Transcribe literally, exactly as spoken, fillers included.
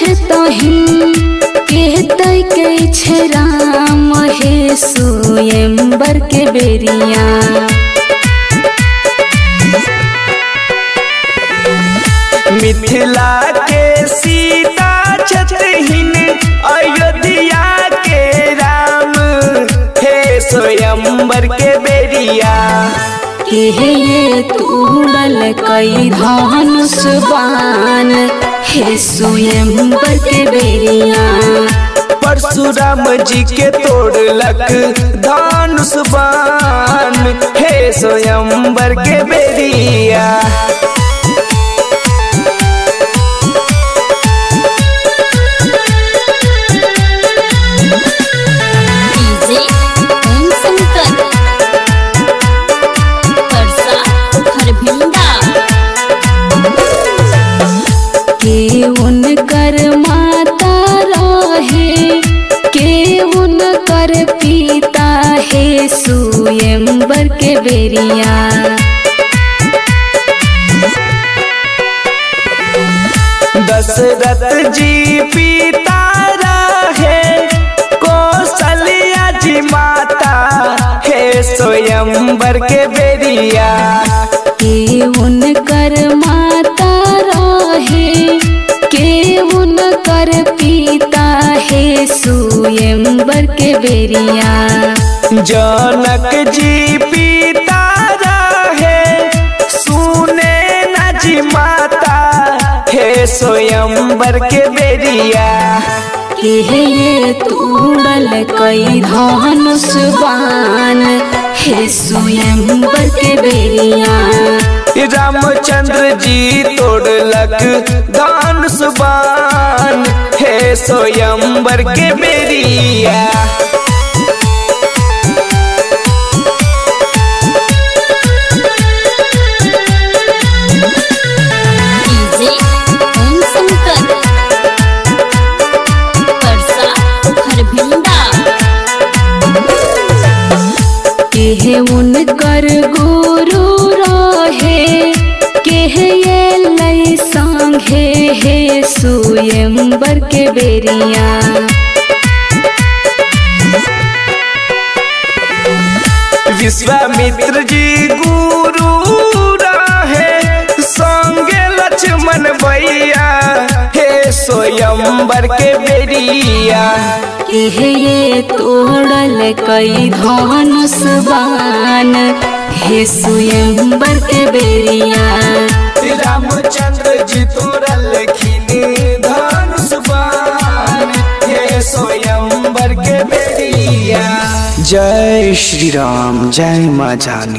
तहिन कहते के छे राम हे स्वयंवर के बेरिया। मिथिला के सीता छतहिन अयोध्या के राम हे स्वयंवर के बेरिया। के ये तूड़ल कई धनुष बाण हे स्वयंवर के बेरिया। परशुराम जी के तोड़लक धनुष बाण हे स्वयंवर के बेरिया। के उनकर माता रहे के उनकर पिता हे स्वयंवर के बेरिया। दशरथ जी पिता रहे कौशल्या जी माता हे स्वयंवर के बेरिया। के उनकर माता रहे के उनकर पिता हे स्वयंवर के बेरिया। जनक जी पिता रहे सुनैना जी माता हे स्वयंवर के बेरिया। के ये तूड़ल कई धनुष बाण हे स्वयंवर के बेरिया। रामचंद्र जी तोड़लक धनुष बाण हे स्वयंवर के बेरिया। के उनकर गुरु रहे के ये लई संगे हे स्वयंवर के बेरिया। विश्वामित्र जी गुरु रहे संगे लक्ष्मण भैया हे स्वयंवर के बेरिया। के ये तोड़ल कई धनुष बाण हे स्वयंवर के बेरिया। रामचंद्र जी तोड़ल धनुष बाण हे स्वयंवर के बेरिया। जय श्री राम, जय माँ जानी।